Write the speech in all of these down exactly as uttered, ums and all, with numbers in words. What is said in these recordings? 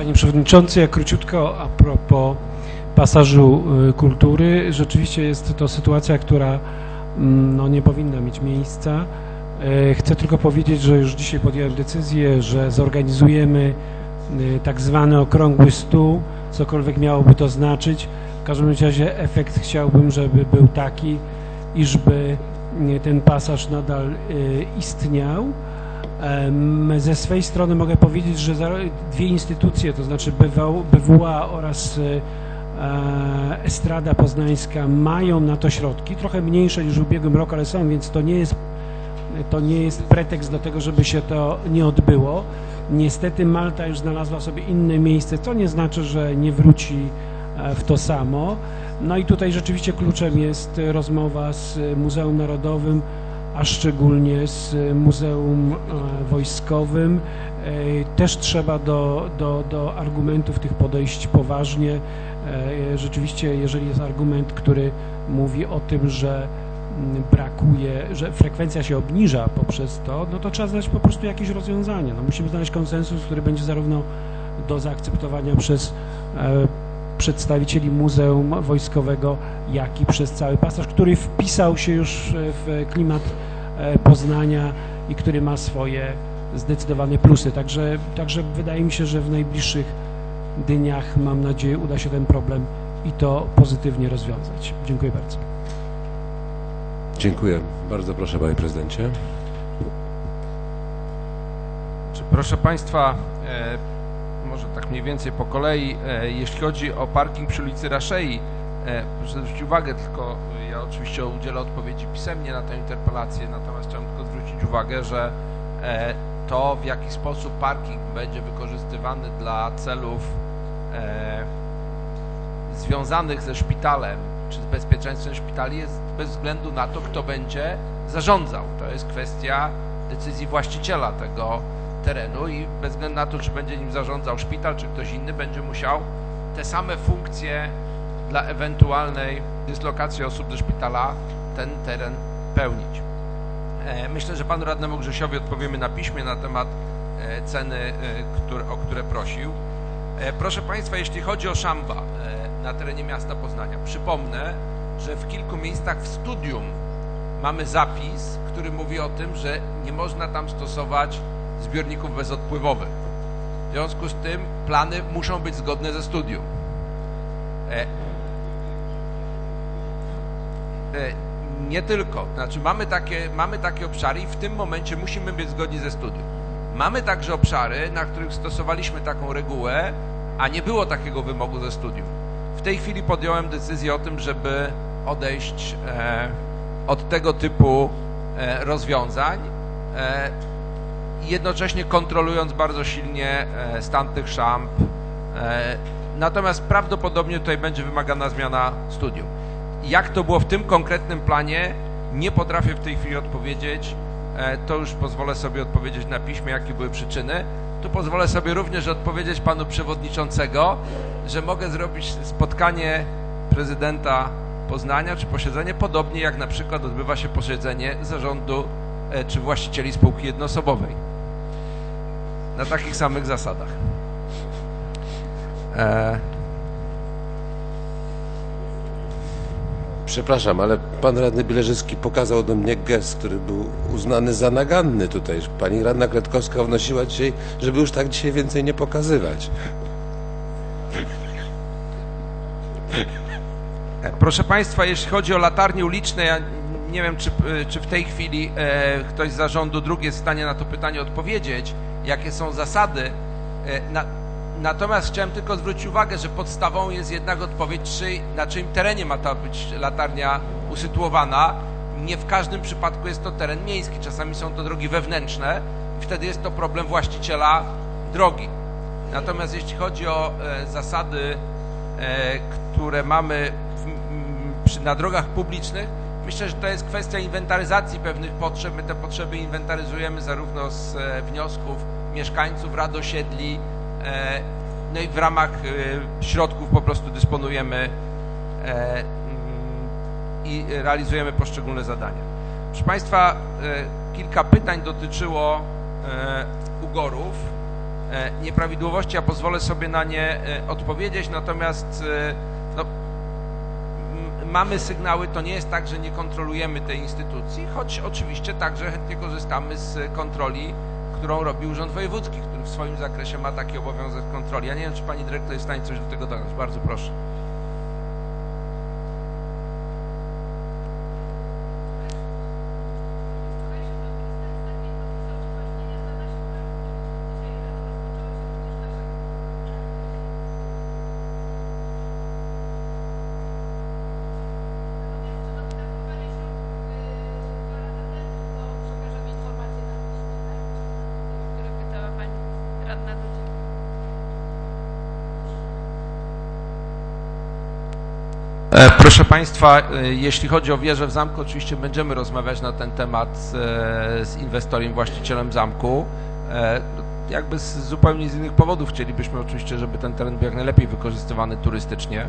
Panie Przewodniczący, ja króciutko a propos pasażu kultury. Rzeczywiście jest to sytuacja, która no, nie powinna mieć miejsca. Chcę tylko powiedzieć, że już dzisiaj podjąłem decyzję, że zorganizujemy tak zwany okrągły stół, cokolwiek miałoby to znaczyć. W każdym razie efekt chciałbym, żeby był taki, iżby ten pasaż nadal istniał. Ze swej strony mogę powiedzieć, że dwie instytucje, to znaczy B W A oraz Estrada Poznańska, mają na to środki, trochę mniejsze niż w ubiegłym roku, ale są, więc to nie jest, to nie jest pretekst do tego, żeby się to nie odbyło. Niestety Malta już znalazła sobie inne miejsce, co nie znaczy, że nie wróci w to samo. No i tutaj rzeczywiście kluczem jest rozmowa z Muzeum Narodowym, a szczególnie z Muzeum Wojskowym. Też trzeba do, do, do argumentów tych podejść poważnie. Rzeczywiście, jeżeli jest argument, który mówi o tym, że brakuje, że frekwencja się obniża poprzez to, no to trzeba znaleźć po prostu jakieś rozwiązanie. No musimy znaleźć konsensus, który będzie zarówno do zaakceptowania przez przedstawicieli Muzeum Wojskowego, jak i przez cały pasaż, który wpisał się już w klimat Poznania i który ma swoje zdecydowane plusy. Także, także wydaje mi się, że w najbliższych dniach, mam nadzieję, uda się ten problem i to pozytywnie rozwiązać. Dziękuję bardzo. Dziękuję. Bardzo proszę, panie prezydencie. Proszę państwa, e, może tak mniej więcej po kolei, e, jeśli chodzi o parking przy ulicy Raszei, e, proszę zwrócić uwagę, tylko ja oczywiście udzielę odpowiedzi pisemnie na tę interpelację, natomiast chciałem tylko zwrócić uwagę, że e, to, w jaki sposób parking będzie wykorzystywany dla celów e, związanych ze szpitalem, czy z bezpieczeństwem szpitali, jest bez względu na to, kto będzie zarządzał. To jest kwestia decyzji właściciela tego terenu i bez względu na to, czy będzie nim zarządzał szpital, czy ktoś inny, będzie musiał te same funkcje dla ewentualnej dyslokacji osób do szpitala ten teren pełnić. Myślę, że panu radnemu Grzesiowi odpowiemy na piśmie na temat ceny, o które prosił. Proszę państwa, jeśli chodzi o szamba na terenie miasta Poznania, przypomnę, że w kilku miejscach w studium mamy zapis, który mówi o tym, że nie można tam stosować zbiorników bezodpływowych. W związku z tym plany muszą być zgodne ze studium. E, e, nie tylko, znaczy mamy takie, mamy takie obszary i w tym momencie musimy być zgodni ze studium. Mamy także obszary, na których stosowaliśmy taką regułę, a nie było takiego wymogu ze studium. W tej chwili podjąłem decyzję o tym, żeby odejść e, od tego typu e, rozwiązań, e, jednocześnie kontrolując bardzo silnie e, stan tych szamb. E, natomiast prawdopodobnie tutaj będzie wymagana zmiana studium. Jak to było w tym konkretnym planie, nie potrafię w tej chwili odpowiedzieć. E, to już pozwolę sobie odpowiedzieć na piśmie, jakie były przyczyny. Tu pozwolę sobie również odpowiedzieć panu przewodniczącego, że mogę zrobić spotkanie prezydenta Poznania, czy posiedzenie, podobnie jak na przykład odbywa się posiedzenie zarządu e, czy właścicieli spółki jednoosobowej. Na takich samych zasadach. E... Przepraszam, ale pan radny Bileżycki pokazał do mnie gest, który był uznany za naganny tutaj. Pani radna Kletkowska wnosiła dzisiaj, żeby już tak dzisiaj więcej nie pokazywać. Proszę państwa, jeśli chodzi o latarnie uliczne, ja nie wiem, czy, czy w tej chwili e, ktoś z zarządu dróg jest w stanie na to pytanie odpowiedzieć, jakie są zasady. E, na, natomiast chciałem tylko zwrócić uwagę, że podstawą jest jednak odpowiedź, czy, na czyim terenie ma ta być latarnia usytuowana. Nie w każdym przypadku jest to teren miejski, czasami są to drogi wewnętrzne i wtedy jest to problem właściciela drogi. Natomiast jeśli chodzi o e, zasady, e, które mamy w, m, przy, na drogach publicznych, myślę, że to jest kwestia inwentaryzacji pewnych potrzeb. My te potrzeby inwentaryzujemy zarówno z e, wniosków mieszkańców, rad osiedli, e, no i w ramach e, środków po prostu dysponujemy e, m, i realizujemy poszczególne zadania. Proszę państwa, e, kilka pytań dotyczyło e, ugorów. nieprawidłowości. Ja pozwolę sobie na nie odpowiedzieć, natomiast no, mamy sygnały, to nie jest tak, że nie kontrolujemy tej instytucji, choć oczywiście także chętnie korzystamy z kontroli, którą robi Urząd Wojewódzki, który w swoim zakresie ma taki obowiązek kontroli. Ja nie wiem, czy pani dyrektor jest w stanie coś do tego dodać. Bardzo proszę. Proszę Państwa, jeśli chodzi o wieżę w zamku, oczywiście będziemy rozmawiać na ten temat z inwestorem, właścicielem zamku. Jakby z zupełnie z innych powodów chcielibyśmy oczywiście, żeby ten teren był jak najlepiej wykorzystywany turystycznie.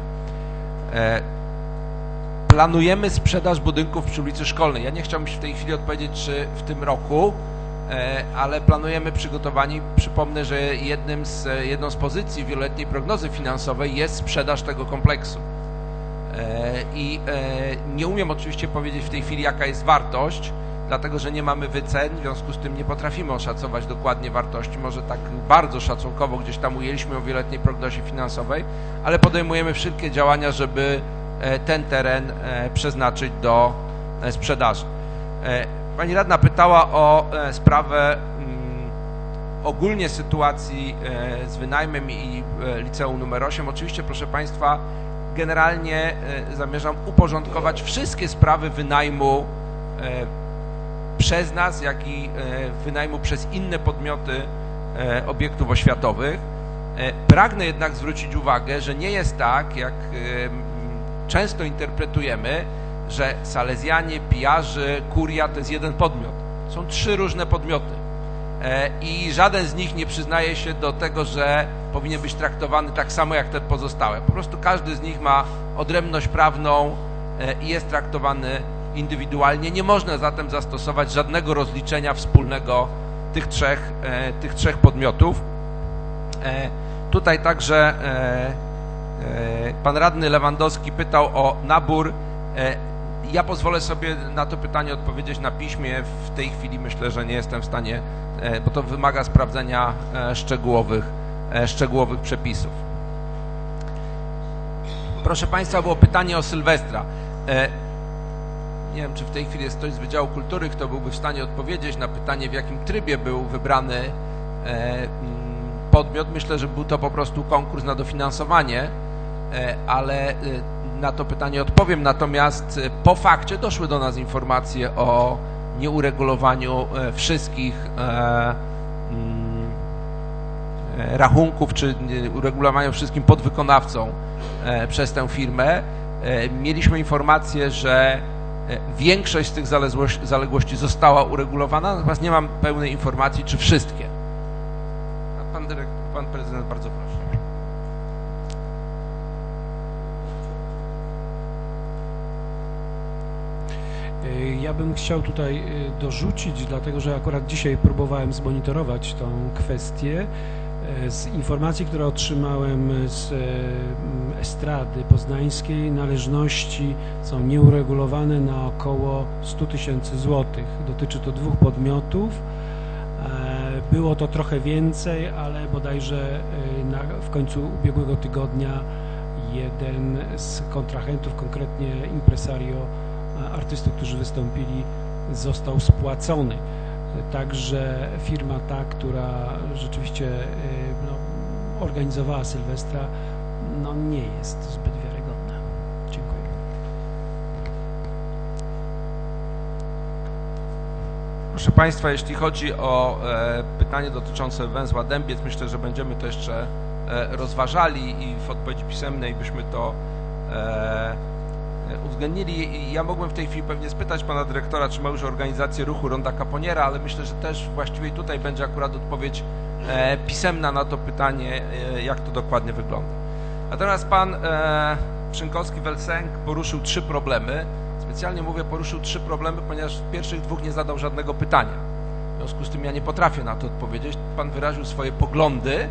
Planujemy sprzedaż budynków przy ulicy Szkolnej. Ja nie chciałbym się w tej chwili odpowiedzieć, czy w tym roku, ale planujemy przygotowanie. Przypomnę, że jednym z, jedną z pozycji wieloletniej prognozy finansowej jest sprzedaż tego kompleksu. I nie umiem oczywiście powiedzieć w tej chwili, jaka jest wartość, dlatego że nie mamy wycen, w związku z tym nie potrafimy oszacować dokładnie wartości. Może tak bardzo szacunkowo gdzieś tam ujęliśmy o wieloletniej prognozie finansowej, ale podejmujemy wszelkie działania, żeby ten teren przeznaczyć do sprzedaży. Pani radna pytała o sprawę ogólnie sytuacji z wynajmem i liceum numer osiem. Oczywiście, proszę Państwa, generalnie zamierzam uporządkować wszystkie sprawy wynajmu przez nas, jak i wynajmu przez inne podmioty obiektów oświatowych. Pragnę jednak zwrócić uwagę, że nie jest tak, jak często interpretujemy, że Salezjanie, Pijarzy, Kuria to jest jeden podmiot. Są trzy różne podmioty i żaden z nich nie przyznaje się do tego, że powinien być traktowany tak samo jak te pozostałe. Po prostu każdy z nich ma odrębność prawną i jest traktowany indywidualnie. Nie można zatem zastosować żadnego rozliczenia wspólnego tych trzech, tych trzech podmiotów. Tutaj także pan radny Lewandowski pytał o nabór. Ja pozwolę sobie na to pytanie odpowiedzieć na piśmie. W tej chwili myślę, że nie jestem w stanie, bo to wymaga sprawdzenia szczegółowych, szczegółowych przepisów. Proszę Państwa, było pytanie o Sylwestra. Nie wiem, czy w tej chwili jest ktoś z Wydziału Kultury, kto byłby w stanie odpowiedzieć na pytanie, w jakim trybie był wybrany podmiot. Myślę, że był to po prostu konkurs na dofinansowanie, ale na to pytanie odpowiem. Natomiast po fakcie doszły do nas informacje o nieuregulowaniu wszystkich rachunków, czy uregulowaniu wszystkim podwykonawcom przez tę firmę. Mieliśmy informację, że większość z tych zaległości została uregulowana, natomiast nie mam pełnej informacji, czy wszystkie. A pan dyrektor, pan prezydent, bardzo proszę. Ja bym chciał tutaj dorzucić, dlatego że akurat dzisiaj próbowałem zmonitorować tą kwestię. Z informacji, które otrzymałem z Estrady Poznańskiej, należności są nieuregulowane na około sto tysięcy złotych. Dotyczy to dwóch podmiotów. Było to trochę więcej, ale bodajże na, w końcu ubiegłego tygodnia jeden z kontrahentów, konkretnie impresario, artystów, którzy wystąpili, został spłacony. Także firma ta, która rzeczywiście no, organizowała Sylwestra, no, nie jest zbyt wiarygodna. Dziękuję. Proszę Państwa, jeśli chodzi o e, pytanie dotyczące węzła Dębiec, myślę, że będziemy to jeszcze e, rozważali i w odpowiedzi pisemnej byśmy to e, uwzględnili. Ja mogłem w tej chwili pewnie spytać pana dyrektora, czy ma już organizację ruchu Ronda Caponiera, ale myślę, że też właściwie tutaj będzie akurat odpowiedź e, pisemna na to pytanie, e, jak to dokładnie wygląda. Natomiast pan e, Szynkowski-Welsenk poruszył trzy problemy. Specjalnie mówię, poruszył trzy problemy, ponieważ w pierwszych dwóch nie zadał żadnego pytania. W związku z tym ja nie potrafię na to odpowiedzieć. Pan wyraził swoje poglądy,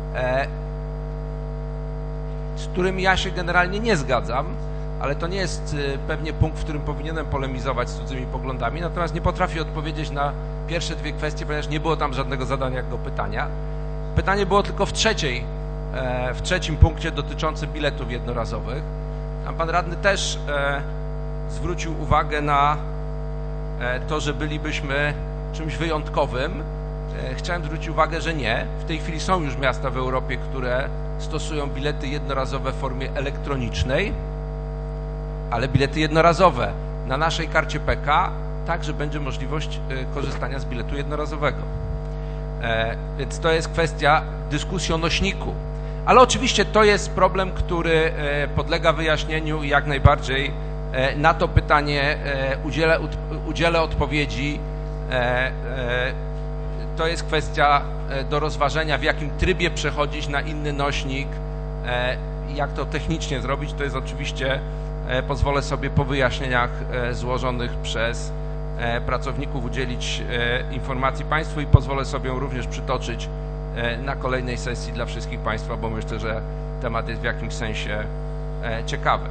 z którymi ja się generalnie nie zgadzam, ale to nie jest pewnie punkt, w którym powinienem polemizować z cudzymi poglądami, natomiast nie potrafię odpowiedzieć na pierwsze dwie kwestie, ponieważ nie było tam żadnego zadania do pytania. Pytanie było tylko w trzeciej, w trzecim punkcie dotyczącym biletów jednorazowych. Tam pan radny też zwrócił uwagę na to, że bylibyśmy czymś wyjątkowym. Chciałem zwrócić uwagę, że nie. W tej chwili są już miasta w Europie, które stosują bilety jednorazowe w formie elektronicznej, ale bilety jednorazowe na naszej karcie P K także będzie możliwość korzystania z biletu jednorazowego. Więc to jest kwestia dyskusji o nośniku. Ale oczywiście to jest problem, który podlega wyjaśnieniu i jak najbardziej na to pytanie udzielę, udzielę odpowiedzi. To jest kwestia do rozważenia, w jakim trybie przechodzić na inny nośnik, jak to technicznie zrobić. To jest oczywiście, pozwolę sobie po wyjaśnieniach złożonych przez pracowników udzielić informacji Państwu i pozwolę sobie również przytoczyć na kolejnej sesji dla wszystkich Państwa, bo myślę, że temat jest w jakimś sensie ciekawy.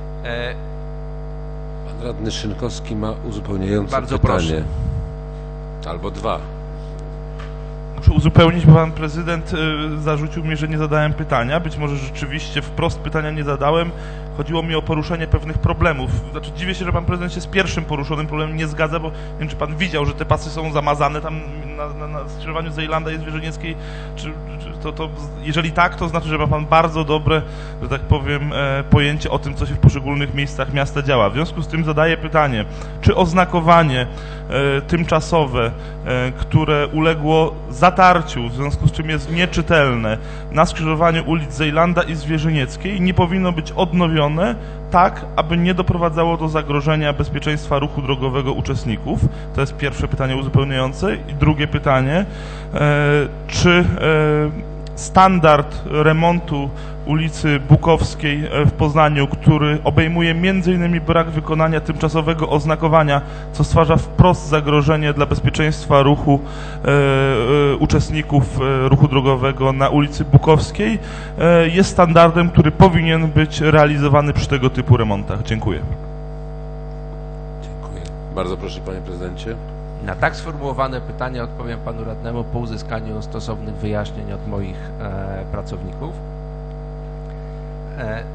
Pan radny Szynkowski ma uzupełniające Bardzo pytanie. proszę. Albo dwa. Muszę uzupełnić, bo pan prezydent y, zarzucił mi, że nie zadałem pytania. Być może rzeczywiście wprost pytania nie zadałem. Chodziło mi o poruszenie pewnych problemów. Znaczy dziwię się, że pan prezydent się z pierwszym poruszonym problemem nie zgadza, bo nie wiem, czy pan widział, że te pasy są zamazane tam na, na, na skrzyżowaniu Zejlanda i Zwierzynieckiej. Czy, czy to, to, jeżeli tak, to znaczy, że ma pan bardzo dobre, że tak powiem, e, pojęcie o tym, co się w poszczególnych miejscach miasta działa. W związku z tym zadaję pytanie, czy oznakowanie e, tymczasowe, e, które uległo zatarciu, w związku z czym jest nieczytelne, na skrzyżowaniu ulic Zejlanda i Zwierzynieckiej nie powinno być odnowione tak, aby nie doprowadzało do zagrożenia bezpieczeństwa ruchu drogowego uczestników? To jest pierwsze pytanie uzupełniające. I drugie pytanie, e, czy e, standard remontu ulicy Bukowskiej w Poznaniu, który obejmuje między innymi brak wykonania tymczasowego oznakowania, co stwarza wprost zagrożenie dla bezpieczeństwa ruchu e, e, uczestników ruchu drogowego na ulicy Bukowskiej, e, jest standardem, który powinien być realizowany przy tego typu remontach. Dziękuję. Dziękuję. Bardzo proszę, panie prezydencie. Na tak sformułowane pytanie odpowiem panu radnemu po uzyskaniu stosownych wyjaśnień od moich e, pracowników. E,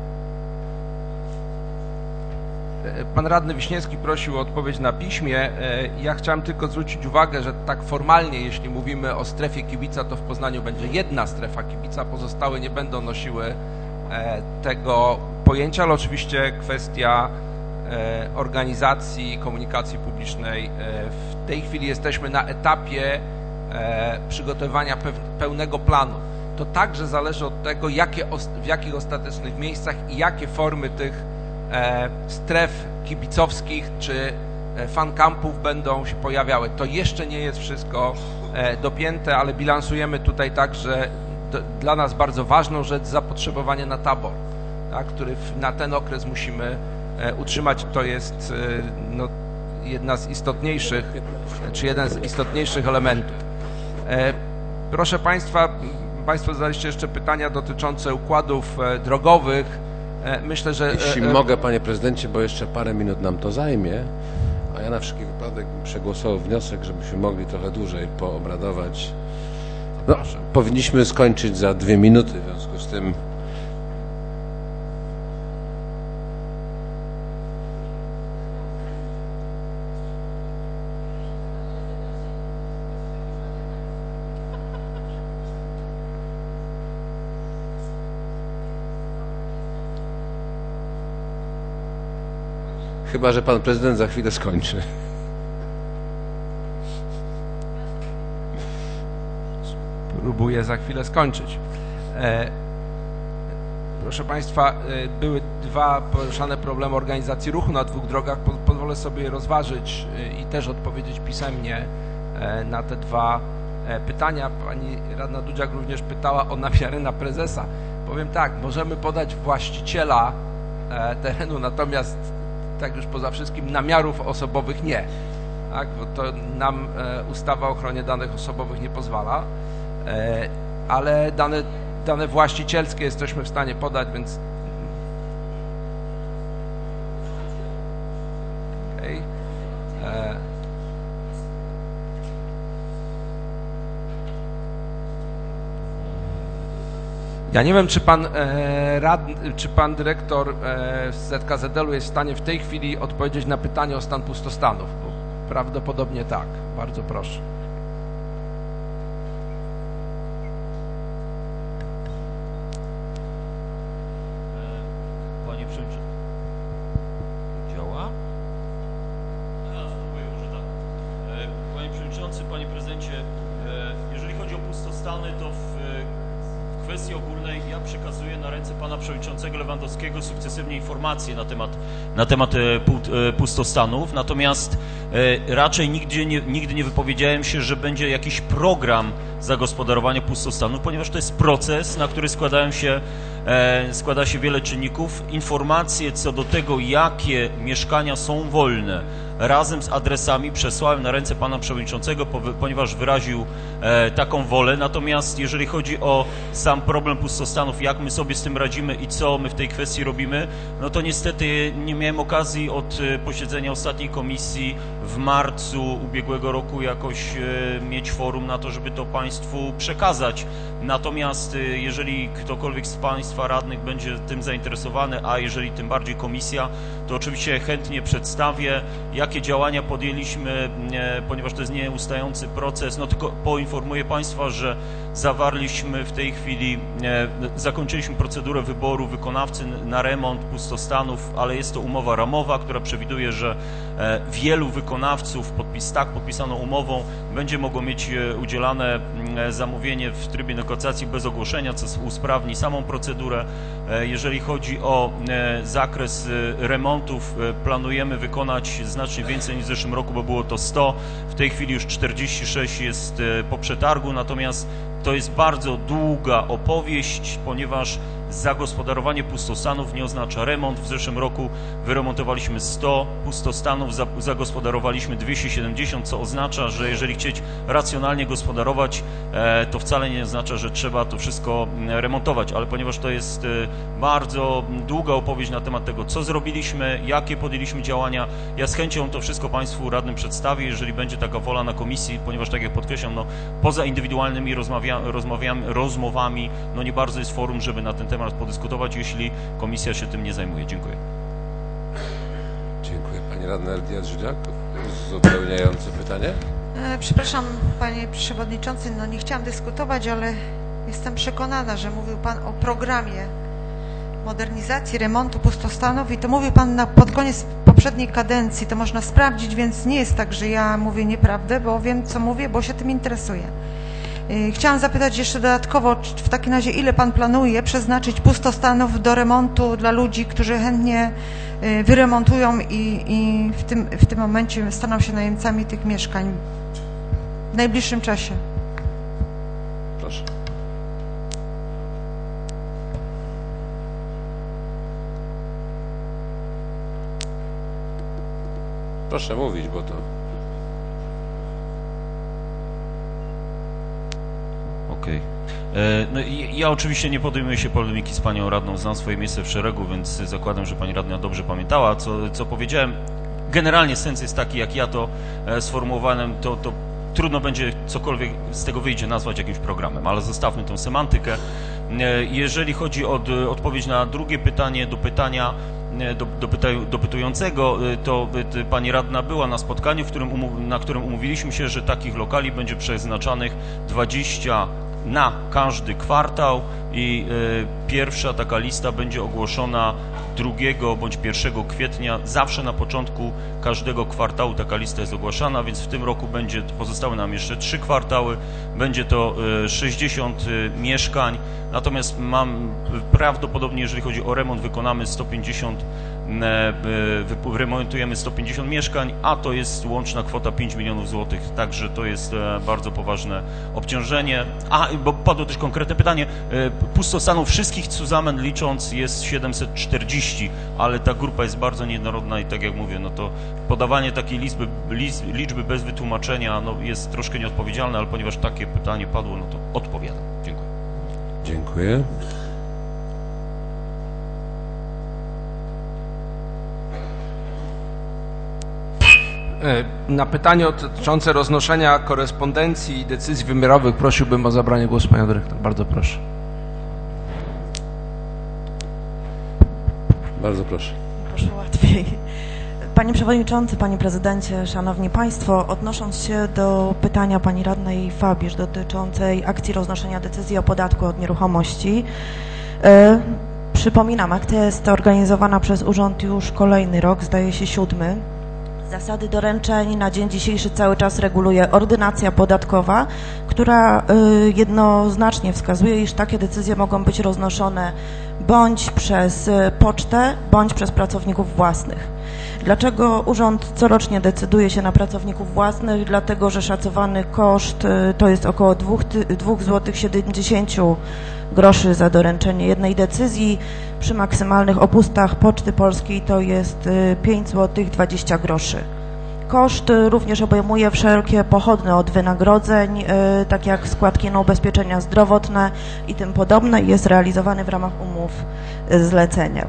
pan radny Wiśniewski prosił o odpowiedź na piśmie. E, ja chciałem tylko zwrócić uwagę, że tak formalnie, jeśli mówimy o strefie kibica, to w Poznaniu będzie jedna strefa kibica, pozostałe nie będą nosiły e, tego pojęcia, ale oczywiście kwestia organizacji komunikacji publicznej. W tej chwili jesteśmy na etapie przygotowania pełnego planu. To także zależy od tego, jakie, w jakich ostatecznych miejscach i jakie formy tych stref kibicowskich czy fan campów będą się pojawiały. To jeszcze nie jest wszystko dopięte, ale bilansujemy tutaj także dla nas bardzo ważną rzecz, zapotrzebowanie na tabor, tak, który na ten okres musimy utrzymać. To jest no, jedna z istotniejszych, czy jeden z istotniejszych elementów. Proszę Państwa, Państwo zadaliście jeszcze pytania dotyczące układów drogowych. Myślę, że... Jeśli mogę, panie prezydencie, bo jeszcze parę minut nam to zajmie, a ja na wszelki wypadek bym przegłosował wniosek, żebyśmy mogli trochę dłużej poobradować. No, powinniśmy skończyć za dwie minuty, w związku z tym chyba że pan prezydent za chwilę skończy. Próbuję za chwilę skończyć. E, proszę Państwa, e, były dwa poruszane problemy organizacji ruchu na dwóch drogach. Po, pozwolę sobie je rozważyć e, i też odpowiedzieć pisemnie e, na te dwa e, pytania. Pani radna Dudziak również pytała o namiary na prezesa. Powiem tak, możemy podać właściciela e, terenu, natomiast tak już poza wszystkim namiarów osobowych nie. tak, bo to nam ustawa o ochronie danych osobowych nie pozwala, ale dane, dane właścicielskie jesteśmy w stanie podać, więc okay. Ja nie wiem, czy pan, e, rad, czy pan dyrektor e, z Z K Z L u jest w stanie w tej chwili odpowiedzieć na pytanie o stan pustostanów, bo prawdopodobnie tak. Bardzo proszę. Panie Przewodniczący. Działa? A, spróbuję, może tak. Panie Przewodniczący, Panie Prezydencie, jeżeli chodzi o pustostany, to w W kwestii ogólnej ja przekazuję na ręce pana przewodniczącego Lewandowskiego sukcesywnie informacje na temat, na temat pustostanów, natomiast raczej nigdy nie, nigdy nie wypowiedziałem się, że będzie jakiś program zagospodarowania pustostanów, ponieważ to jest proces, na który składają się, składa się wiele czynników. Informacje co do tego, jakie mieszkania są wolne, razem z adresami przesłałem na ręce pana przewodniczącego, ponieważ wyraził e, taką wolę. Natomiast jeżeli chodzi o sam problem pustostanów, jak my sobie z tym radzimy i co my w tej kwestii robimy, no to niestety nie miałem okazji od posiedzenia ostatniej komisji w marcu ubiegłego roku jakoś e, mieć forum na to, żeby to państwu przekazać. Natomiast e, jeżeli ktokolwiek z państwa radnych będzie tym zainteresowany, a jeżeli tym bardziej komisja, to oczywiście chętnie przedstawię, jak jakie działania podjęliśmy, ponieważ to jest nieustający proces. No tylko poinformuję państwa, że zawarliśmy w tej chwili, zakończyliśmy procedurę wyboru wykonawcy na remont pustostanów, ale jest to umowa ramowa, która przewiduje, że wielu wykonawców podpis, tak podpisaną umową będzie mogło mieć udzielane zamówienie w trybie negocjacji bez ogłoszenia, co usprawni samą procedurę. Jeżeli chodzi o zakres remontów, planujemy wykonać znacznie więcej niż w zeszłym roku, bo było to sto, w tej chwili już czterdzieści sześć jest po przetargu, natomiast to jest bardzo długa opowieść, ponieważ zagospodarowanie pustostanów nie oznacza remont. W zeszłym roku wyremontowaliśmy sto pustostanów, zagospodarowaliśmy dwieście siedemdziesiąt, co oznacza, że jeżeli chcieć racjonalnie gospodarować, to wcale nie oznacza, że trzeba to wszystko remontować, ale ponieważ to jest bardzo długa opowieść na temat tego, co zrobiliśmy, jakie podjęliśmy działania, ja z chęcią to wszystko państwu radnym przedstawię, jeżeli będzie taka wola na komisji, ponieważ tak jak podkreślam, no, poza indywidualnymi rozmawia, rozmawiamy, rozmowami, no nie bardzo jest forum, żeby na ten temat podyskutować, jeśli komisja się tym nie zajmuje. Dziękuję. Dziękuję. Pani radna Eldia Drzydziak, uzupełniające pytanie. E, przepraszam, panie przewodniczący, no nie chciałam dyskutować, ale jestem przekonana, że mówił pan o programie modernizacji, remontu pustostanów i to mówił pan na, pod koniec poprzedniej kadencji, to można sprawdzić, więc nie jest tak, że ja mówię nieprawdę, bo wiem, co mówię, bo się tym interesuję. Chciałam zapytać jeszcze dodatkowo, w takim razie ile pan planuje przeznaczyć pustostanów do remontu dla ludzi, którzy chętnie wyremontują i, i w, tym, w tym momencie staną się najemcami tych mieszkań w najbliższym czasie? Proszę. Proszę mówić, bo to... Okej. Okay. No, ja oczywiście nie podejmuję się polemiki z panią radną, znam swoje miejsce w szeregu, więc zakładam, że pani radna dobrze pamiętała, co, co powiedziałem. Generalnie sens jest taki, jak ja to sformułowałem, to, to trudno będzie cokolwiek z tego wyjdzie nazwać jakimś programem, ale zostawmy tą semantykę. Jeżeli chodzi o odpowiedź na drugie pytanie, do pytania do, do, pytaj, do pytującego, to pani radna była na spotkaniu, w którym umów, na którym umówiliśmy się, że takich lokali będzie przeznaczanych dwadzieścia na każdy kwartał i y, pierwsza taka lista będzie ogłoszona drugiego bądź pierwszego kwietnia. Zawsze na początku każdego kwartału taka lista jest ogłaszana, więc w tym roku będzie, pozostały nam jeszcze trzy kwartały, będzie to y, sześćdziesiąt y, mieszkań, natomiast mam prawdopodobnie, jeżeli chodzi o remont, wykonamy sto pięćdziesiąt, y, wyremontujemy sto pięćdziesiąt mieszkań, a to jest łączna kwota pięć milionów złotych, także to jest y, bardzo poważne obciążenie. A, bo padło też konkretne pytanie, pustostanów wszystkich zusammen licząc jest siedemset czterdzieści, ale ta grupa jest bardzo niejednorodna i tak jak mówię, no to podawanie takiej liczby, liczby bez wytłumaczenia no jest troszkę nieodpowiedzialne, ale ponieważ takie pytanie padło, no to odpowiadam. Dziękuję. Dziękuję. Na pytanie dotyczące roznoszenia korespondencji i decyzji wymiarowych prosiłbym o zabranie głosu panią dyrektor. Bardzo proszę. Bardzo proszę. Proszę łatwiej. Panie Przewodniczący, Panie Prezydencie, Szanowni Państwo, odnosząc się do pytania Pani Radnej Fabisz dotyczącej akcji roznoszenia decyzji o podatku od nieruchomości, yy, przypominam, akcja jest organizowana przez Urząd już kolejny rok, zdaje się siódmy. Zasady doręczeń na dzień dzisiejszy cały czas reguluje ordynacja podatkowa, która y, jednoznacznie wskazuje, iż takie decyzje mogą być roznoszone bądź przez y, pocztę, bądź przez pracowników własnych. Dlaczego urząd corocznie decyduje się na pracowników własnych? Dlatego, że szacowany koszt y, to jest około dwa złote siedemdziesiąt groszy za doręczenie jednej decyzji. Przy maksymalnych opustach Poczty Polskiej to jest pięć złotych dwadzieścia groszy. Koszt również obejmuje wszelkie pochodne od wynagrodzeń, tak jak składki na ubezpieczenia zdrowotne i tym podobne, i jest realizowany w ramach umów zlecenia.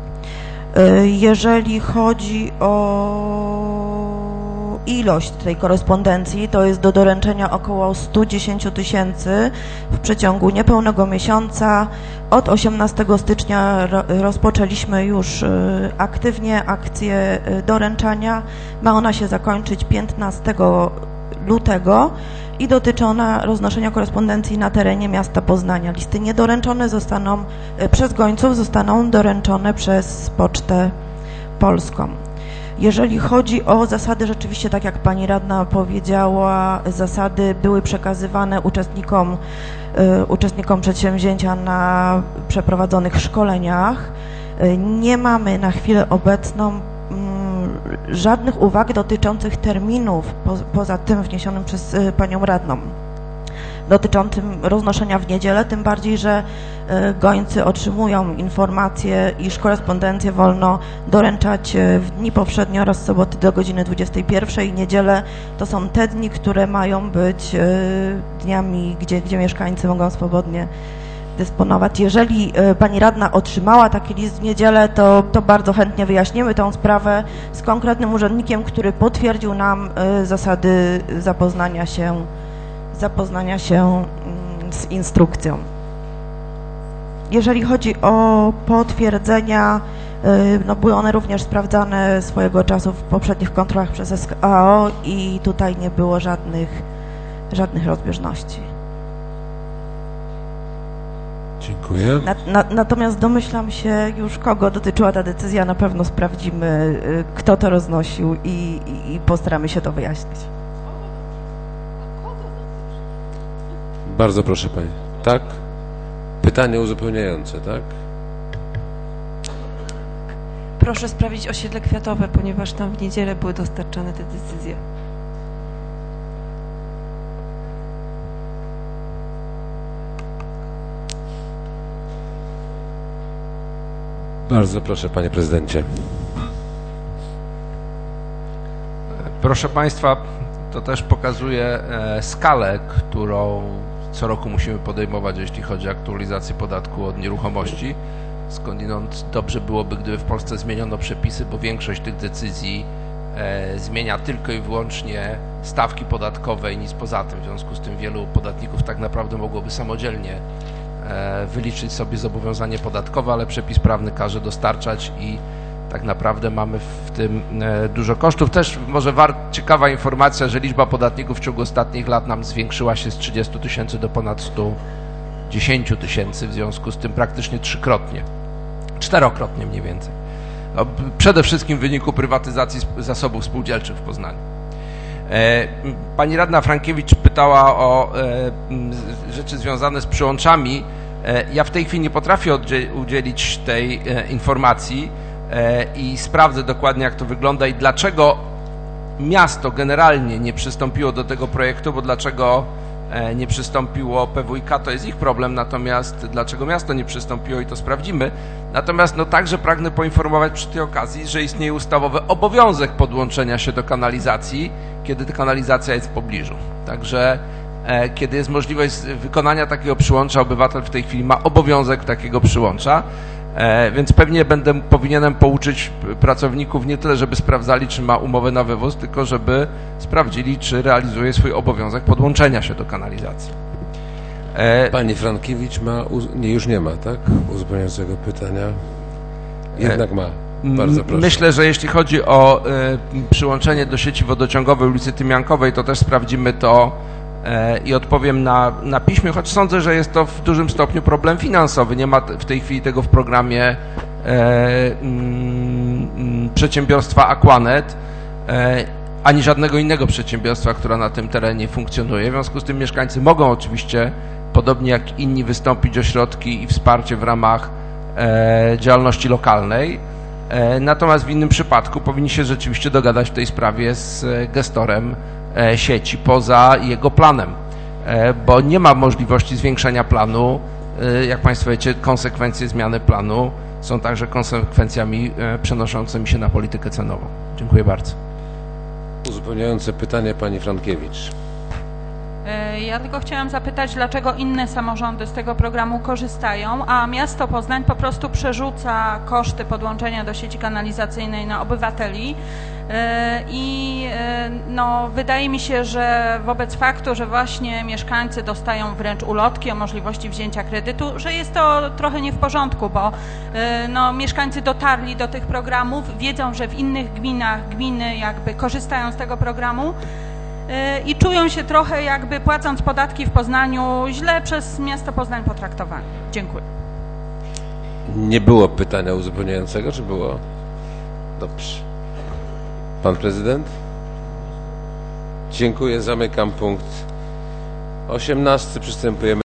Jeżeli chodzi o ilość tej korespondencji, to jest do doręczenia około sto dziesięć tysięcy w przeciągu niepełnego miesiąca. Od osiemnastego stycznia rozpoczęliśmy już aktywnie akcję doręczania. Ma ona się zakończyć piętnastego lutego i dotyczy ona roznoszenia korespondencji na terenie miasta Poznania. Listy niedoręczone zostaną przez gońców, zostaną doręczone przez Pocztę Polską. Jeżeli chodzi o zasady, rzeczywiście, tak jak Pani Radna powiedziała, zasady były przekazywane uczestnikom, y, uczestnikom przedsięwzięcia na przeprowadzonych szkoleniach. Y, nie mamy na chwilę obecną y, żadnych uwag dotyczących terminów, po, poza tym wniesionym przez y, Panią Radną, dotyczącym roznoszenia w niedzielę, tym bardziej, że gońcy otrzymują informacje, iż korespondencję wolno doręczać w dni powszednie oraz soboty do godziny dwudziestej pierwszej. Niedziele to są te dni, które mają być dniami, gdzie, gdzie mieszkańcy mogą swobodnie dysponować. Jeżeli Pani Radna otrzymała taki list w niedzielę, to, to bardzo chętnie wyjaśnimy tę sprawę z konkretnym urzędnikiem, który potwierdził nam zasady zapoznania się zapoznania się z instrukcją. Jeżeli chodzi o potwierdzenia, no były one również sprawdzane swojego czasu w poprzednich kontrolach przez S K O i tutaj nie było żadnych, żadnych rozbieżności. Dziękuję. Na, na, natomiast domyślam się już, kogo dotyczyła ta decyzja. Na pewno sprawdzimy, kto to roznosił i, i, i postaramy się to wyjaśnić. Bardzo proszę Pani. Tak? Pytanie uzupełniające, tak? Proszę sprawdzić osiedle kwiatowe, ponieważ tam w niedzielę były dostarczane te decyzje. Bardzo proszę, Panie Prezydencie. Proszę Państwa, to też pokazuje skalę, którą co roku musimy podejmować, jeśli chodzi o aktualizację podatku od nieruchomości. Skądinąd dobrze byłoby, gdyby w Polsce zmieniono przepisy, bo większość tych decyzji e, zmienia tylko i wyłącznie stawki podatkowe i nic poza tym. W związku z tym wielu podatników tak naprawdę mogłoby samodzielnie e, wyliczyć sobie zobowiązanie podatkowe, ale przepis prawny każe dostarczać i tak naprawdę mamy w tym e, dużo kosztów. Też może war, ciekawa informacja, że liczba podatników w ciągu ostatnich lat nam zwiększyła się z trzydziestu tysięcy do ponad stu dziesięciu tysięcy, w związku z tym praktycznie trzykrotnie, czterokrotnie mniej więcej. No, przede wszystkim w wyniku prywatyzacji zasobów spółdzielczych w Poznaniu. E, pani radna Frankiewicz pytała o e, rzeczy związane z przyłączami. E, ja w tej chwili nie potrafię udzielić tej e, informacji e, i sprawdzę dokładnie, jak to wygląda i dlaczego miasto generalnie nie przystąpiło do tego projektu, bo dlaczego nie przystąpiło, P W I K to jest ich problem, natomiast dlaczego miasto nie przystąpiło i to sprawdzimy. Natomiast no także pragnę poinformować przy tej okazji, że istnieje ustawowy obowiązek podłączenia się do kanalizacji, kiedy ta kanalizacja jest w pobliżu. Także e, kiedy jest możliwość wykonania takiego przyłącza, obywatel w tej chwili ma obowiązek takiego przyłącza, e, więc pewnie będę powinienem pouczyć pracowników nie tyle, żeby sprawdzali, czy ma umowę na wywóz, tylko żeby sprawdzili, czy realizuje swój obowiązek podłączenia się do kanalizacji. E, Pani Frankiewicz ma, nie, już nie ma, tak? Uzupełniającego pytania. Jednak ma. Bardzo proszę. Myślę, że jeśli chodzi o y, przyłączenie do sieci wodociągowej ulicy Tymiankowej, to też sprawdzimy to y, i odpowiem na, na piśmie, choć sądzę, że jest to w dużym stopniu problem finansowy. Nie ma w tej chwili tego w programie y, y, przedsiębiorstwa Aquanet, y, ani żadnego innego przedsiębiorstwa, które na tym terenie funkcjonuje. W związku z tym mieszkańcy mogą oczywiście, podobnie jak inni, wystąpić o środki i wsparcie w ramach y, działalności lokalnej. Natomiast w innym przypadku powinni się rzeczywiście dogadać w tej sprawie z gestorem sieci poza jego planem, bo nie ma możliwości zwiększenia planu. Jak Państwo wiecie, konsekwencje zmiany planu są także konsekwencjami przenoszącymi się na politykę cenową. Dziękuję bardzo. Uzupełniające pytanie pani Frankiewicz. Ja tylko chciałam zapytać, dlaczego inne samorządy z tego programu korzystają, a miasto Poznań po prostu przerzuca koszty podłączenia do sieci kanalizacyjnej na obywateli i no, wydaje mi się, że wobec faktu, że właśnie mieszkańcy dostają wręcz ulotki o możliwości wzięcia kredytu, że jest to trochę nie w porządku, bo no, mieszkańcy dotarli do tych programów, wiedzą, że w innych gminach gminy jakby korzystają z tego programu i czują się trochę jakby płacąc podatki w Poznaniu źle przez miasto Poznań potraktowani. Dziękuję. Nie było pytania uzupełniającego, czy było? Dobrze. Pan prezydent? Dziękuję, zamykam punkt osiemnasty. Przystępujemy